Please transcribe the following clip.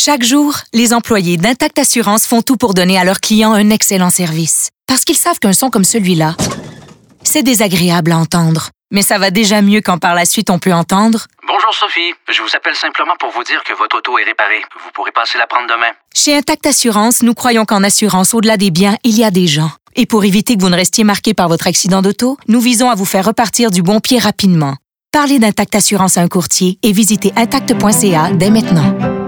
Chaque jour, les employés d'Intact Assurance font tout pour donner à leurs clients un excellent service. Parce qu'ils savent qu'un son comme celui-là, c'est désagréable à entendre. Mais ça va déjà mieux quand par la suite on peut entendre « Bonjour Sophie, je vous appelle simplement pour vous dire que votre auto est réparée. Vous pourrez passer la prendre demain. » Chez Intact Assurance, nous croyons qu'en assurance, au-delà des biens, il y a des gens. Et pour éviter que vous ne restiez marqué par votre accident d'auto, nous visons à vous faire repartir du bon pied rapidement. Parlez d'Intact Assurance à un courtier et visitez intact.ca dès maintenant.